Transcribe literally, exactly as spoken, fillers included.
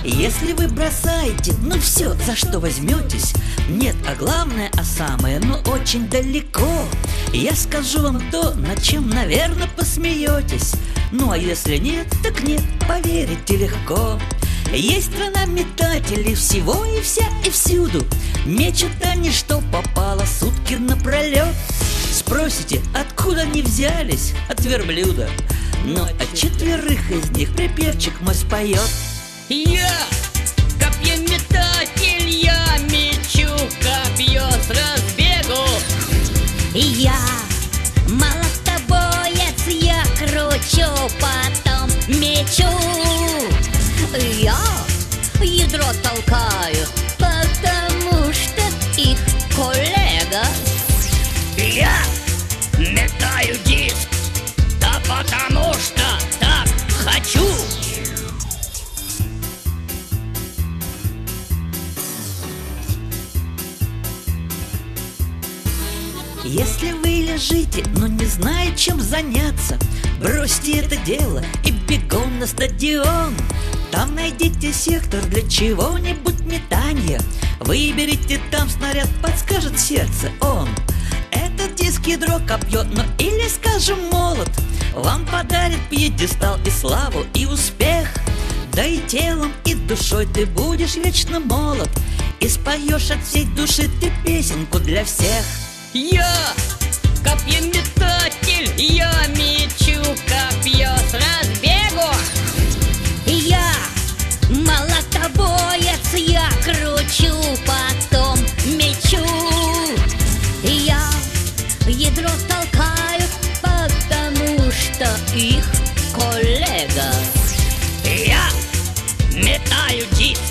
Если вы бросаете, ну все, за что возьметесь, нет, а главное, а самое, ну очень далеко, я скажу вам то, над чем, наверное, посмеетесь. Ну а если нет, так нет, поверите легко. Есть страна метателей всего и вся и всюду. Мечут они, что попало, сутки напролет. Спросите, откуда они взялись? От верблюда. Но от четверых из них припевчик мой споет. Я копьеметатель, я мечу копье с разбегу. Я молотобоец, я кручу, потом мечу. Я ядро толкаю, потому что их коллега. Я метаю диск, да потому что так хочу. Если вы лежите, но не знаете, чем заняться, бросьте это дело и бегом на стадион. Там найдите сектор для чего-нибудь метания. Выберите там снаряд, подскажет сердце он. Этот диск, ядро, копье, ну или, скажем, молот вам подарит пьедестал и славу, и успех. Да и телом, и душой ты будешь вечно молод, и споешь от всей души ты песенку для всех. Я копьеметатель, я мечу копье с разбегу. Я молотобоец, я кручу, потом мечу. Я ядро толкаю, потому что их коллега. Я метаю диск,